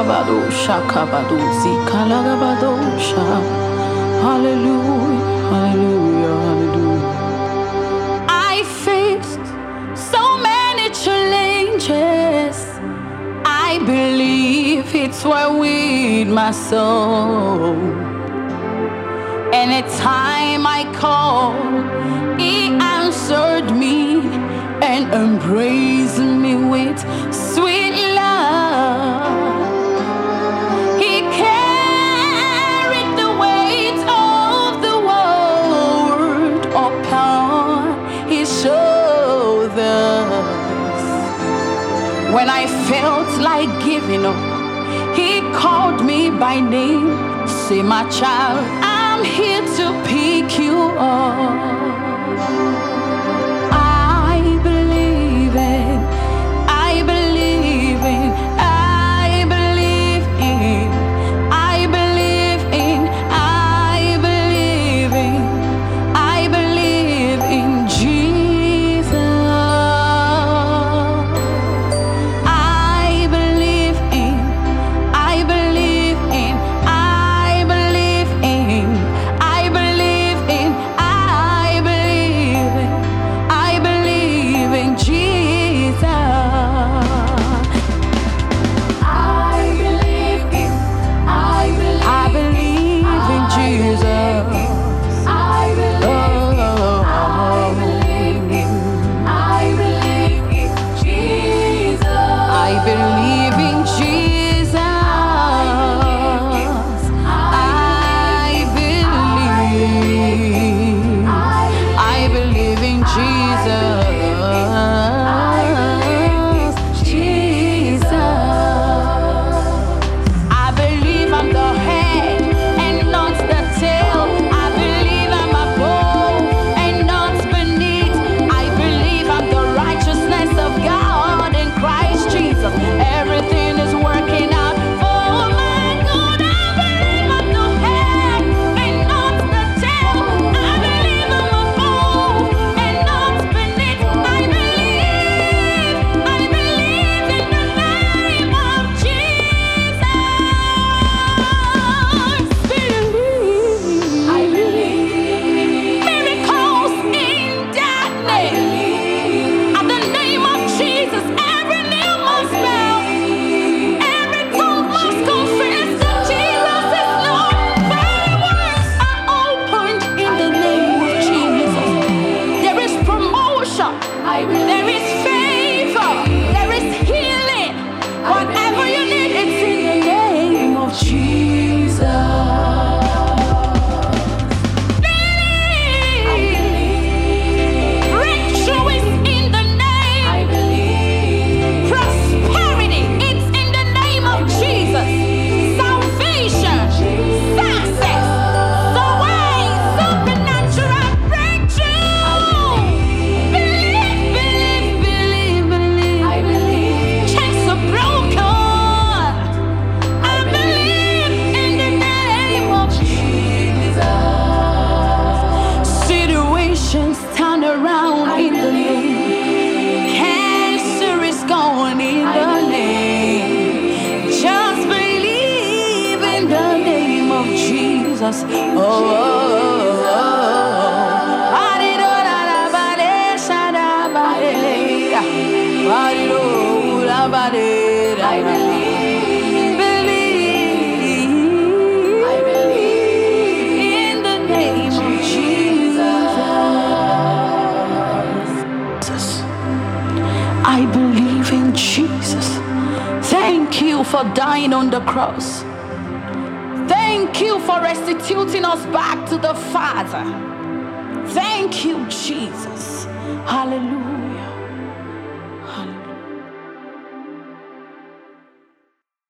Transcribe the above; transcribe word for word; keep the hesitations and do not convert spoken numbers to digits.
Kalagabadosha kabadosi kalagabadosha. Hallelujah, hallelujah, hallelujah. I faced so many challenges. I believe it's well with my soul. Anytime I called, he answered me and embraced me with sweet love. He carried the weight of the world upon his shoulders. When I felt like giving up, he called me by name. Say, my child, I'm here to pick you up. I believe in, I believe in, I believe in, I believe in, I believe in, I believe in Jesus. I believe in, I believe in, I believe in, I believe in, I believe in, I believe in Jesus. I believe in, I believe, I believe in Jesus. I believe in, I believe in, I believe in Jesus. I believe in Jesus. I believe, I believe in Jesus. Jesus. I believe I'm the head and not the tail. I believe I'm above and not beneath. I believe I'm the righteousness of God in Christ Jesus. Everything is working out for my good. I believe I'm the head and not the tail. I believe I'm above and not beneath. I believe, I believe in the name of Jesus. Believe. I believe. Miracles in that name. At the name of Jesus, every knee must bow. Every tongue must confess that Jesus is Lord. Fireworks are opened in the name of Jesus. There is promotion. There is favor. There is healing. Whatever you need, it's in the name of Jesus. Believe. Breakthrough is in the name. Prosperity, it's in the name of Jesus. Salvation, success, the way, supernatural breakthrough. Believe, believe, believe, believe. I believe. Chains are broken. I believe in the name of Jesus. Situations turn around in the name. Cancer is gone in the name. Just believe in the name of Jesus. Oh, oh, oh, oh. Ba-di-do-da-da-ba-de, sha-da-ba-de. Ba-di-do-da-ba-de-da. I believe, believe, I believe in the name of Jesus. I believe in Jesus. Thank you for dying on the cross. Thank you for restituting us back to the Father. Thank you, Jesus. Hallelujah.